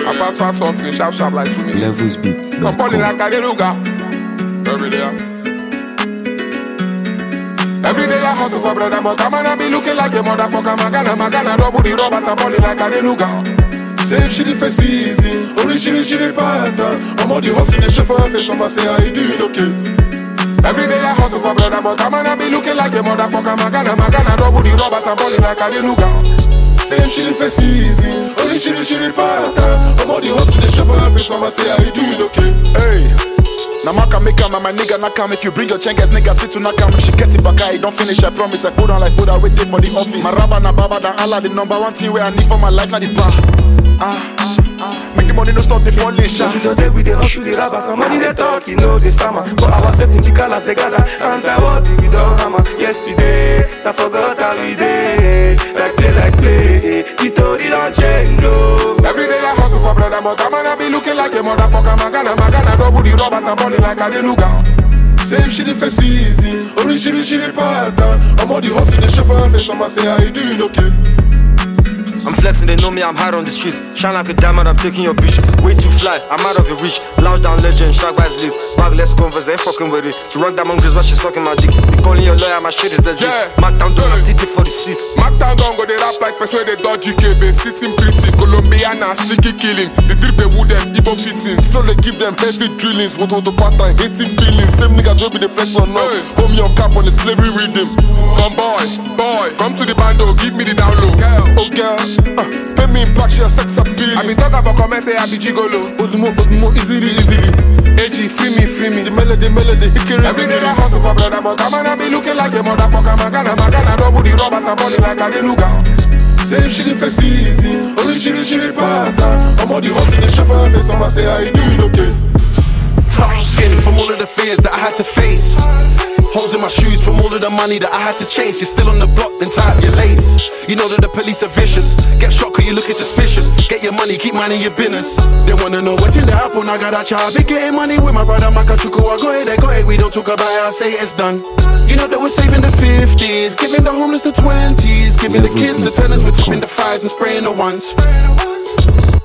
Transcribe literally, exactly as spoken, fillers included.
I fast fast something, sharp sharp like two minutes. Levels beats. I'm falling like a deluga. Every day. Every day I hustle for brother, but I'm gonna be looking like a motherfucker. Magana, magana, double the robbers, I'm falling like a deluga. Same shit if it's easy, only shit is shit in pattern. I'm on the hustle, the chef for face, I'ma say how you do it, okay. Every day I hustle for brother, but I'm gonna be looking like a motherfucker. Magana, magana, double the robbers, I'm falling like a deluga. Same shit if it's easy, only shit is shit in pattern. I'm on the hustle, the chef for face, I'ma say how you do it, okay. Hey. Now I can make my nigga knock come. If you bring your chengas, niggas fit to knock come. If she get it back, I don't finish, I promise. I food on like food, I waiting for the office. My rabba na baba dan Allah, the number one thing where I need for my life, not the bar. Ah, ah, ah. Make the money no stop the foundation. Today we dey hustle the rabba, some money they talk, you know they stammer. But our setting the colors they gather, and that what we don't hammer. Yesterday, I forgot how we did. Like play, like play, it all it don't change, no. Every day I hustle for brother, but I'm gonna be looking like a motherfucker. Magana, magana, double the robbers, I'm falling like a deluga. Same shit if it's easy, only shit is shit in pattern. I'm on the hustle, the chef for face, I'ma say how you do it, okay. I'm flexing, they know me, I'm hard on the street. Shine like a diamond, I'm taking your bitch. Way too fly, I'm out of your reach. Loud down legend, shark by sleep. Bag less converse, ain't fucking with it. To rock that mongrels while she's sucking my dick. They calling your lawyer, my shit is legit. Yeah. Mark down, don't I sit it for the seat. Mark down, don't go, they rap like person they dodgy K B. Sitting pretty, Colombiana, sneaky killing. They drip the wood and Igbo fitting. So they give them heavy drillings, what was the pattern, hating feelings. Same niggas will be the flex on us. Hold me on cap on the slavery rhythm. Come boy, boy, come to the bando, give me the download. Girl, oh girl, uh, pay me in black, she a sex appeal. I been talking about comment, say I be gigolo. Odumo, Odumo, easily, easily. A G, free me, free me. The melody, melody, hickory. Every day I hustle for brother, but I'm gonna be looking like a motherfucker. Magana, magana, double the robbers, I'm falling like a deluga. Same shit if it's easy, only shit is shit in pattern. I'm on the hustle, the chef for face, I'ma say how you do it, okay. Tough skin from all of the fears that I had to face. Holes in my shoes from all of the money that I had to chase. You're still on the block, then tie up your lace. You know that the police are vicious. Get shot cause you looking suspicious. Get your money, keep minding your business. They wanna know what's in the apple, I got that child. Been getting money with my brother Makachuku. I go ahead, I go ahead, we don't talk about it, I say it's done. You know that we're saving the fifties, giving the homeless the twenties, giving the kids the tenants, we're tipping the fives and spraying the ones.